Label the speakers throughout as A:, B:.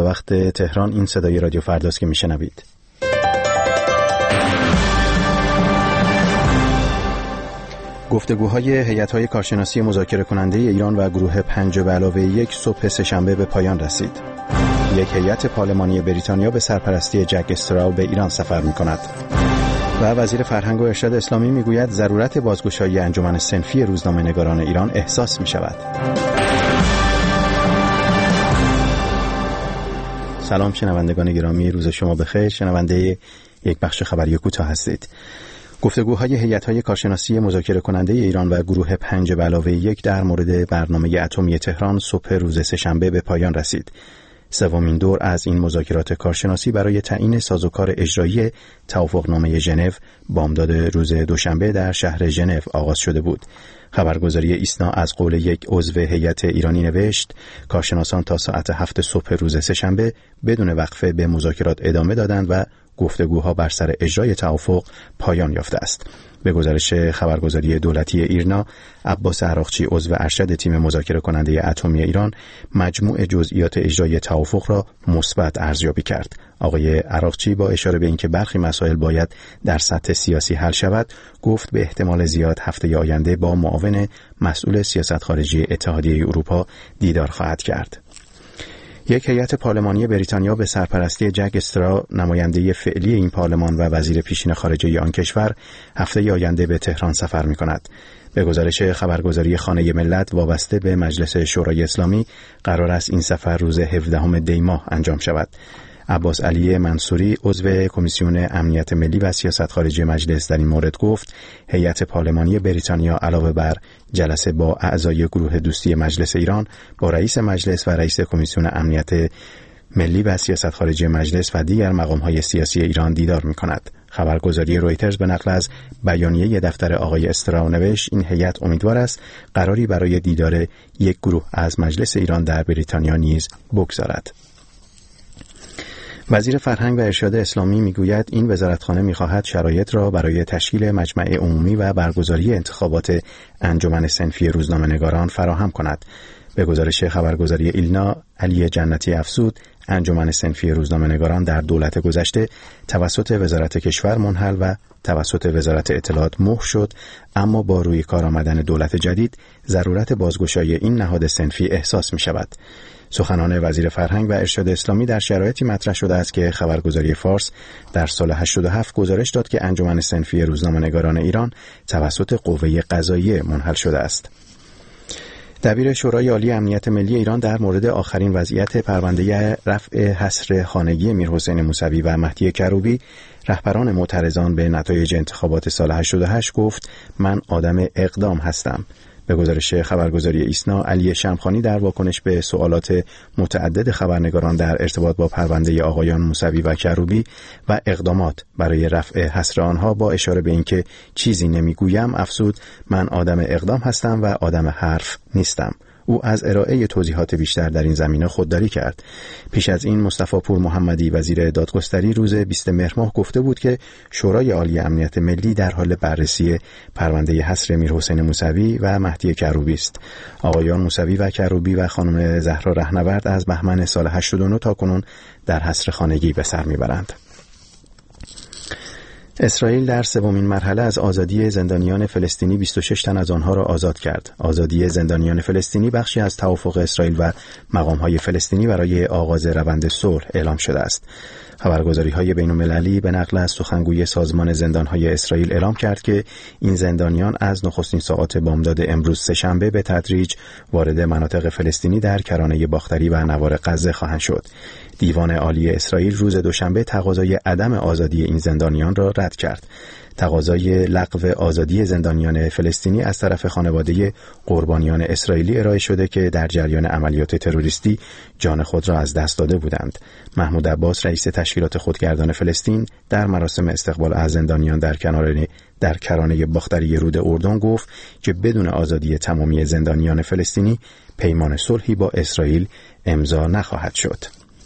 A: وقت تهران این صدای رادیو فرداست که میشنوید. گفتگوهای هیئت‌های کارشناسی مذاکره کننده ایران و گروه 5+1 صبح سه‌شنبه به پایان رسید. یک هیئت پارلمانی بریتانیا به سرپرستی جک استراو به ایران سفر می‌کند. و وزیر فرهنگ و ارشاد اسلامی میگوید ضرورت بازگشایی انجمن صنفی روزنامه‌نگاران ایران احساس می‌شود. سلام شنوندگان گرامی، روز شما بخیر. شنونده یک بخش خبری کوتاه هستید. گفتگوهای هیئت‌های کارشناسی مذاکره کننده ایران و گروه 5+1 در مورد برنامه اتمی تهران صبح روز سه‌شنبه به پایان رسید. سومین دور از این مذاکرات کارشناسی برای تعیین سازوکار اجرایی توافقنامه ژنو بامداد روز دوشنبه در شهر ژنو آغاز شده بود. خبرگزاری ایسنا از قول یک عضو هیئت ایرانی نوشت کارشناسان تا ساعت 7 صبح روز سه‌شنبه بدون وقفه به مذاکرات ادامه دادند و گفتگوها بر سر اجرای توافق پایان یافته است. به گزارش خبرگزاری دولتی ایرنا، عباس عراقچی عضو ارشد تیم مذاکره کننده اتمی ایران مجموع جزئیات اجرای توافق را مثبت ارزیابی کرد. آقای عراقچی با اشاره به اینکه برخی مسائل باید در سطح سیاسی حل شود، گفت به احتمال زیاد هفته آینده با معاون مسئول سیاست خارجی اتحادیه اروپا دیدار خواهد کرد. یک هیئت پارلمانی بریتانیا به سرپرستی جک استراو، نماینده فعلی این پارلمان و وزیر پیشین خارجه آن کشور، هفته آینده به تهران سفر می‌کند. به گزارش خبرگزاری خانه ملت وابسته به مجلس شورای اسلامی، قرار است این سفر روز 17 دی ماه انجام شود. عباس علی منصوری عضو کمیسیون امنیت ملی و سیاست خارجی مجلس در این مورد گفت هیئت پارلمانی بریتانیا علاوه بر جلسه با اعضای گروه دوستی مجلس ایران با رئیس مجلس و رئیس کمیسیون امنیت ملی و سیاست خارجی مجلس و دیگر مقام‌های سیاسی ایران دیدار می‌کند. خبرگزاری رویترز به نقل از بیانیه دفتر آقای استراو نوشت این هیئت امیدوار است قراری برای دیدار یک گروه از مجلس ایران در بریتانیا نیز بگذارد. وزیر فرهنگ و ارشاد اسلامی میگوید این وزارتخانه میخواهد شرایط را برای تشکیل مجمع عمومی و برگزاری انتخابات انجمن صنفی روزنامه‌نگاران فراهم کند. به گزارش خبرگزاری ایلنا، علی جنتی افزود انجمن صنفی روزنامه‌نگاران در دولت گذشته توسط وزارت کشور منحل و توسط وزارت اطلاعات مهر شد، اما با روی کار آمدن دولت جدید ضرورت بازگشایی این نهاد صنفی احساس می شود. سخنان وزیر فرهنگ و ارشاد اسلامی در شرایطی مطرح شده است که خبرگزاری فارس در سال 87 گزارش داد که انجمن صنفی روزنامه‌نگاران ایران توسط قوه قضاییه منحل شده است. دبیر شورای عالی امنیت ملی ایران در مورد آخرین وضعیت پرونده رفع حصر خانگی میرحسین موسوی و مهدی کروبی، رهبران معترضان به نتایج انتخابات سال 88 گفت من آدم اقدام هستم. به گزارش خبرگزاری ایسنا، علی شمخانی در واکنش به سوالات متعدد خبرنگاران در ارتباط با پرونده آقایان موسوی و کروبی و اقدامات برای رفع حصر آنها با اشاره به اینکه چیزی نمیگویم افزود من آدم اقدام هستم و آدم حرف نیستم. او از ارائه توضیحات بیشتر در این زمینه خودداری کرد. پیش از این مصطفی پور محمدی وزیر دادگستری روز 20 مهر ماه گفته بود که شورای عالی امنیت ملی در حال بررسی پرونده حصر میرحسین موسوی و مهدی کروبی است. آقایان موسوی و کروبی و خانم زهرا رهنورد از بهمن سال 89 تا کنون در حصر خانگی به سر میبرند. اسرائیل در سومین مرحله از آزادی زندانیان فلسطینی 26 تن از آنها را آزاد کرد. آزادی زندانیان فلسطینی بخشی از توافق اسرائیل و مقام‌های فلسطینی برای آغاز روند صلح اعلام شده است. خبرگزاری‌های بین‌المللی به نقل از سخنگوی سازمان زندان‌های اسرائیل اعلام کرد که این زندانیان از نخستین ساعات بامداد امروز سه‌شنبه به تدریج وارد مناطق فلسطینی در کرانه باختری و نوار غزه خواهند شد. دیوان عالی اسرائیل روز دوشنبه تقاضای عدم آزادی این زندانیان را رد کرد. تقاضای لغو آزادی زندانیان فلسطینی از طرف خانواده قربانیان اسرائیلی ارائه شده که در جریان عملیات تروریستی جان خود را از دست داده بودند. محمود عباس رئیس تشکیلات خودگردان فلسطین در مراسم استقبال از زندانیان در کرانه باختری رود اردن گفت که بدون آزادی تمامی زندانیان فلسطینی پیمان صلحی با اسرائیل امضا نخواهد شد.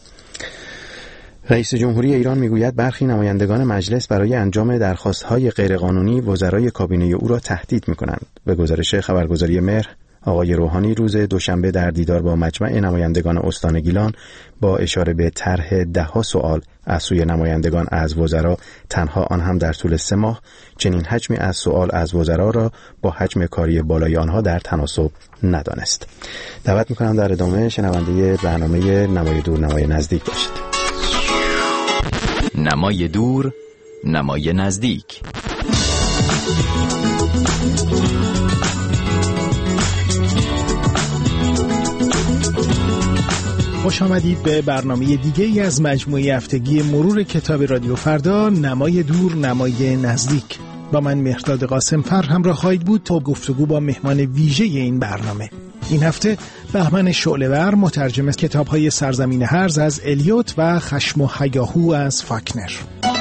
A: رئیس جمهوری ایران میگوید برخی نمایندگان مجلس برای انجام درخواست‌های غیرقانونی وزرای کابینه او را تهدید می‌کنند. به گزارش خبرگزاری مهر، آقای روحانی روز دوشنبه در دیدار با مجمع نمایندگان استان گیلان با اشاره به طرح 10 سوال از سوی نمایندگان از وزرا، تنها آن هم در طول 3 ماه، چنین حجمی از سوال از وزرا را با حجم کاری بالای آنها در تناسب ندانست. دعوت می‌کنم در ادامه شنونده برنامه نمای دور نمای نزدیک باشید.
B: نمای دور نمای نزدیک.
C: خوش آمدید به برنامه دیگه ای از مجموعه هفتگی مرور کتاب رادیو فردا، نمای دور نمای نزدیک. با من مهرداد قاسمفر همراه خواهید بود تا گفتگو با مهمان ویژه این برنامه. این هفته بهمن شعله‌ور مترجم کتاب‌های سرزمین هرز از الیوت و خشم و هیاهو از فاکنر.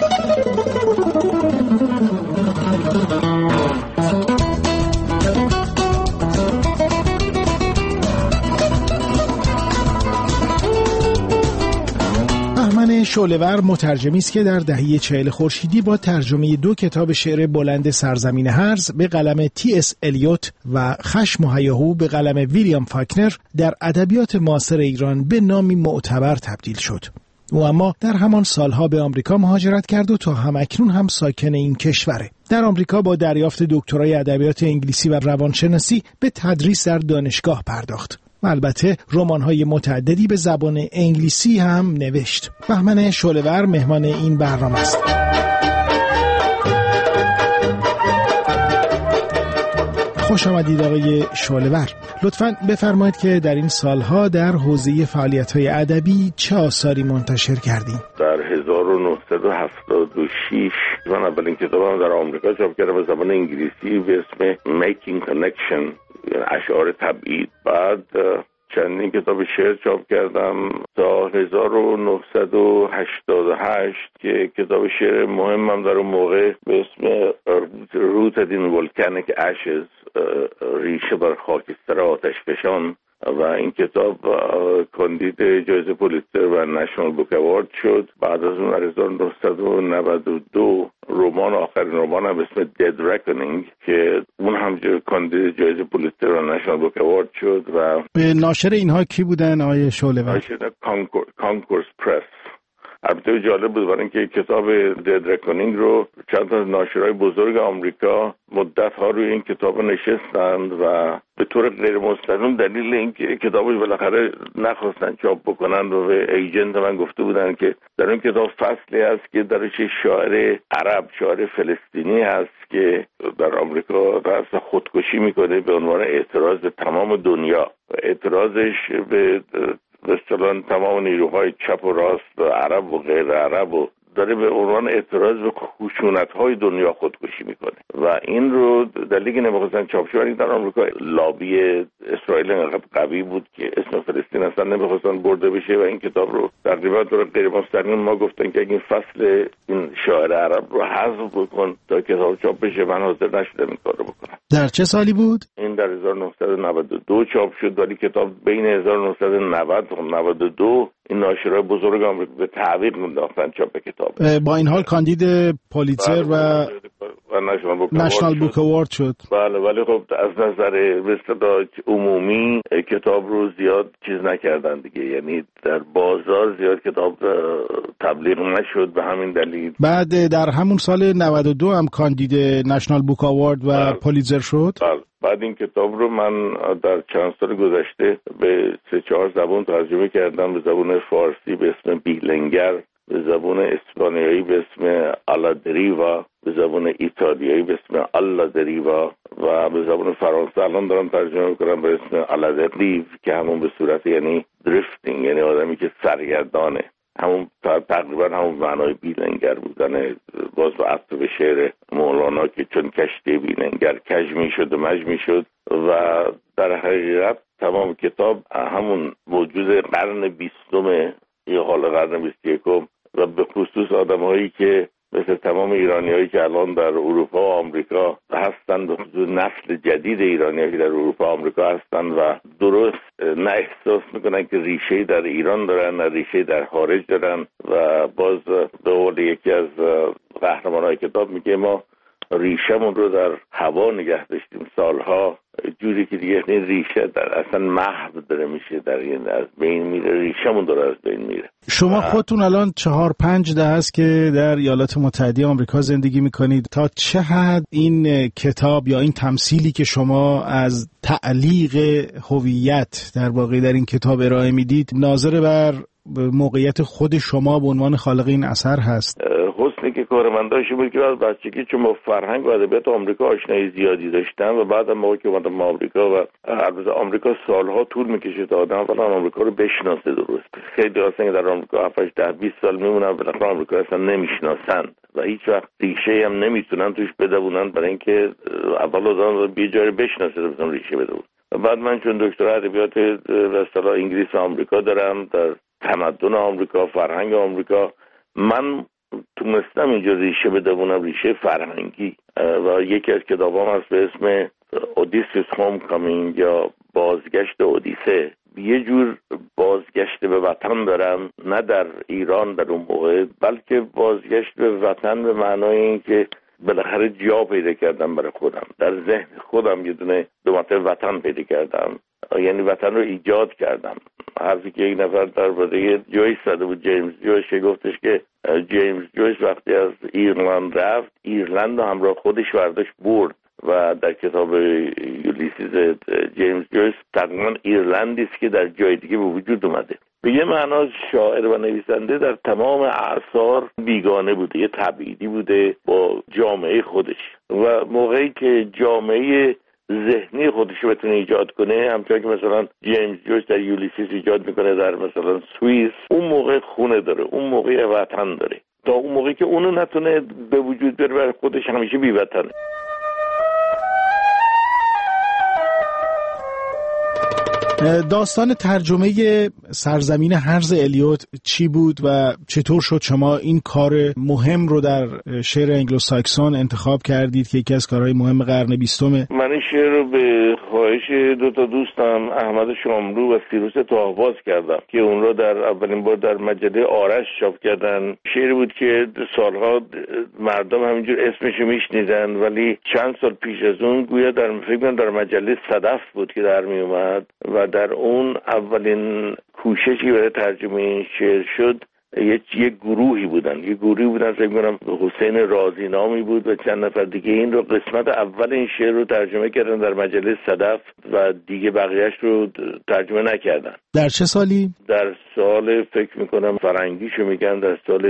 C: بهمن شعله‌ور مترجمی است که در دهه 40 خورشیدی با ترجمه 2 کتاب شعر بلند سرزمین هرز به قلم تی.اس. الیوت و خشم و هیاهو به قلم ویلیام فاکنر در ادبیات معاصر ایران به نامی معتبر تبدیل شد. او اما در همان سالها به آمریکا مهاجرت کرد و تا همکنون هم ساکن این کشوره. در آمریکا با دریافت دکترای ادبیات انگلیسی و روانشناسی به تدریس در دانشگاه پرداخت. و البته رمان‌های متعددی به زبان انگلیسی هم نوشت. بهمن شعله‌ور مهمان این برنامه است. خوش آمدید آقای شعله‌ور. لطفاً بفرمایید که در این سالها در حوزه فعالیت‌های ادبی چه آثاری منتشر کردین؟
D: در 1976 من اولین کتابم در آمریکا چاپ کردم به زبان انگلیسی به اسم Making Connection، یعنی اشعار تبعید. بعد چندین کتاب شعر چاپ کردم تا 1988 که کتاب شعر مهمم در اون موقع به اسم Rooted in Volcanic Ashes، ریشه بر خاکستر آتشفشان، و این کتاب کاندید جایزه پولیتزر و نشنال بوک اوارد شد. بعد از اون 1992 آخرین رمان به اسم Dead Reckoning که اون هم کاندید جایزه پولیتزر و نشنال بوک اوارد شد. و
C: به ناشر اینها کی بودن آقای شعله‌ور؟
D: ناشر کانکورس پرس. البته جالب بود برای اینکه کتاب Dead Reckoning رو چند تا ناشرای بزرگ آمریکا مدت‌ها روی این کتاب نشستند و به طور غیر مستقیم دلیل اینکه کتابش بالاخره نخواستن چاپ بکنن و به ایجنت من گفته بودن که در این کتاب فصلی هست که درش شاعر عرب، شاعر فلسطینی هست که در آمریکا قصد خودکشی میکنه به عنوان اعتراض به تمام دنیا. اعتراضش به مثلا تمام نیروهای چپ و راست و عرب و غیر عرب و داره به عنوان اعتراض به خشونت‌های دنیا خودکشی میکنه و این رو دلیلی که نمیخواستن چاپ شه در آمریکا لابی اسرائیل انقدر قوی بود که اسم فلسطین اصلا نمیخواستن برده بشه و این کتاب رو تقریبا طور غیر مستقیم ما گفتن که این فصل این شاعر عرب رو حذف بکن تا کتاب چاپ بشه. من حاضر نشدم این کارو بکنم.
C: در چه سالی بود؟
D: این در 1992 چاپ شد، ولی کتاب بین 1990 و 92 این ناشرای بزرگ آمریکا به تعویق انداختن چاپ کتاب.
C: با این حال کاندید پولیتزر و نشنال بوک اوارد شد.
D: بله، ولی خب از نظر به عمومی کتاب رو زیاد چیز نکردن دیگه، یعنی در بازار زیاد کتاب تبلیغ نشد به همین دلیل.
C: بعد در همون سال 92 هم کاندید نشنال بوک اوارد و پولیتزر شد.
D: بعد این کتاب رو من در چند سال گذشته به 3-4 زبان ترجمه کردم، به زبان فارسی به اسم بیلنگر، به زبان اسپانیایی به اسم آلا دریوا، به زبان ایتالیایی به اسم آلا دریوا و به زبان فرانسه الان دارم ترجمه میکنم به اسم آلا دریو که همون به صورت یعنی دریفتینگ، یعنی آدمی که سرگردانه، همون تقریبا همون معنای بیلنگر بودن. باز با عطف به شعر مولانا که چون کشتی بیلنگر کج میشد و مج میشد. و در حقیقت تمام کتاب همون موجود قرن 20 یا حال قرن 21 و به خصوص آدم‌هایی که مثل تمام ایرانیایی که الان در اروپا و آمریکا هستند، به خصوص نسل جدید ایرانیایی که در اروپا و آمریکا هستند و درست نه احساس میکنن که ریشه در ایران دارن نه ریشه در خارج دارن. و باز به قول یکی از قهرمانای کتاب میگه ما ریشمون رو در هوا نگه داشتیم سالها، جوری که دیگه ریشه در اصلا محو داره میشه، در این از بین میره، ریشمون داره از بین میره.
C: شما خودتون الان 4-5 دهه است که در ایالات متحده آمریکا زندگی میکنید. تا چه حد این کتاب یا این تمثیلی که شما از تعلیق هویت در واقع در این کتاب ارائه میدید ناظر بر موقعیت خود شما به عنوان خالق این اثر هست؟
D: حسنی که کار من داشته بود که از بچگی چون با فرهنگ و ادبیات آمریکا آشنایی زیادی داشتم و بعد موقعی که اومدم آمریکا و البته آمریکا سالها طول میکشه تا آدم اولا آمریکا رو بشناسه. درست خیلی هستن که در آمریکا 7-8-10-20 سال میمونن بالاخره آمریکا اصلا نمیشناسند و هیچ وقت ریشه هم نمیتونن توش بدونن، برای اینکه اول آدم یه جایی بشناسه بزن ریشه بدون. و بعد من چون دکترا ادبیات به اصطلاح انگلیس آمریکا دارم، در تمدن آمریکا، فرهنگ آمریکا، من تونستم اینجا ریشه بدونم، ریشه فرهنگی. و یکی از کتابام هست به اسم اودیسیس هوم کامینگ یا بازگشت اودیسه. یه جور بازگشت به وطن دارم، نه در ایران در اون موقع، بلکه بازگشت به وطن به معنای این که بالاخره جا پیدا کردم برای خودم، در ذهن خودم یه دونه دو مرتبه وطن پیدا کردم، یعنی وطن رو ایجاد کردم. حرفی که یک نفر درباره جویس زده بود، جیمز جویس، که گفتش که جیمز جویس وقتی از ایرلند رفت، ایرلند رو همراه خودش برداشت برد و در کتاب یولیسیس جیمز جویس تقریبا ایرلندی است که در جای دیگه به وجود اومده. به یه معنا شاعر و نویسنده در تمام اعصار بیگانه بوده، یه تبعیدی بوده با جامعه خودش و موقعی که جامعه ذهنی خودش بتونه ایجاد کنه، همچنان که مثلا جیمز جویس در یولیسیس ایجاد میکنه در مثلا سوئیس، اون موقع خونه داره، اون موقع وطن داره. تا اون موقعی که اونو نتونه به وجود بیاره برای خودش همیشه بی وطنه.
C: داستان ترجمه سرزمین هرز الیوت چی بود و چطور شد شما این کار مهم رو در شعر انگلو ساکسون انتخاب کردید که یکی از کارهای مهم قرن 20؟
D: من این شعر رو به خواهش دو تا دوستم احمد شاملو و سیروس طاه‌باز کردم که اون رو در اولین بار در مجله آرش چاپ کردن. شعری بود که سالها مردم همینجور اسمش میشنیدن، ولی چند سال پیش از اون گویا در مجله صدف بود که در می اومد و در اون اولین کوششی برای ترجمه این شعر شد. یک گروهی بودن فکر کنم حسین رازی نامی بود و چند نفر دیگه این رو قسمت اول این شعر رو ترجمه کردن در مجله صدف و دیگه بقیهش رو ترجمه نکردن.
C: در چه سالی؟ در
D: سال فکر میکنم فرنگیشو میگن در سال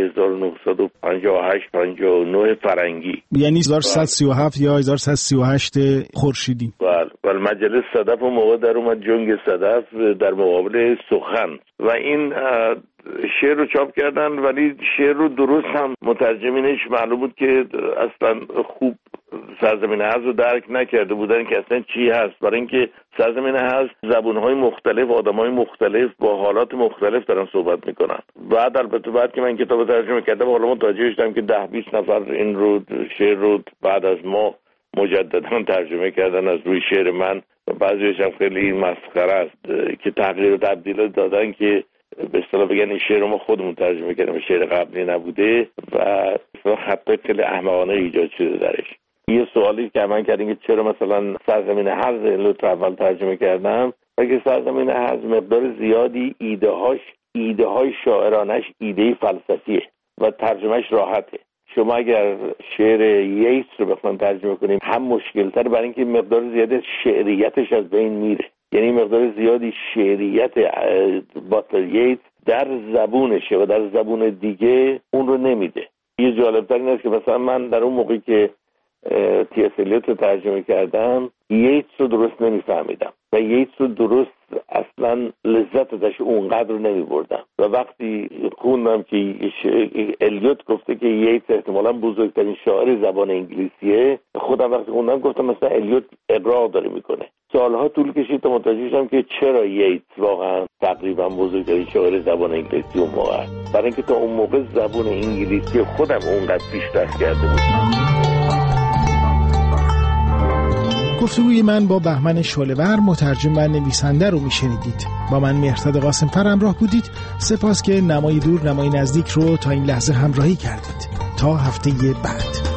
D: 1958 59 فرنگی،
C: یعنی 1137 یا 1138 خورشیدی.
D: بله مجله صدف اون موقع در اومد، جنگ صدف در مقابل سخن، و این شعر رو چاپ کردن، ولی شعر رو درست هم مترجمینش معلوم بود که اصلا خوب سرزمین هرز رو درک نکرده بودن که اصلا چی هست، برای اینکه سرزمین هرز زبونهای مختلف، آدمهای مختلف با حالات مختلف دارن صحبت میکنن. البته بعد که من کتاب ترجمه کردم حالا متوجه شدم که 10-20 نفر این رو شعر رو بعد از ما مجددا ترجمه کردن از روی شعر من و بعضیش هم خیلی مسخره است که تغییر و تبدیل دادن که به اصطلاح بگن این شعر رو ما خودمون ترجمه کردیم، شعر قبلی نبوده و خطای خیلی احمقانه ایجاد شده درش. یه سوالی که من کردیم که چرا مثلا سرزمین هرز الیوت اول ترجمه کردم، اگه سرزمین هرز مقدار زیادی ایده های شاعرانش ایده فلسفیه و ترجمهش راحته. شما اگر شعر ییتس رو بخواید ترجمه کنیم هم مشکل تر، برای اینکه مقدار زیادی شعریتش از بین میره، یعنی مقدار زیادی شعریت باتلر ییتس در زبونشه و در زبون دیگه اون رو نمیده. یه جالبتر این است که مثلا من در اون موقعی که تی اس الیوت رو ترجمه کردم ییتس رو درست نمیفهمیدم و ییتس رو درست اصلا لذت ازش اونقدر رو نمیبردم و وقتی خوندم که الیوت گفته که ییتس احتمالاً بزرگترین شاعر زبان انگلیسیه، خودم وقتی خوندم گفتم مثلا الیوت اقرار داره میکنه. سالها طول کشید تا متوجه شدم که چرا ییتس واقعا تقریبا بزرگترین شاعر زبان انگلیسی اون موقع است، برای اینکه تا اون موقع زبان انگلیسی خودم اونقدر پیشرفت کرده بود.
C: گفتگوی من با بهمن شعله‌ور مترجم و نویسنده رو میشنیدید. با من مهرداد قاسم‌فر همراه بودید. سپاس که نمای دور نمای نزدیک رو تا این لحظه همراهی کردید. تا هفته بعد.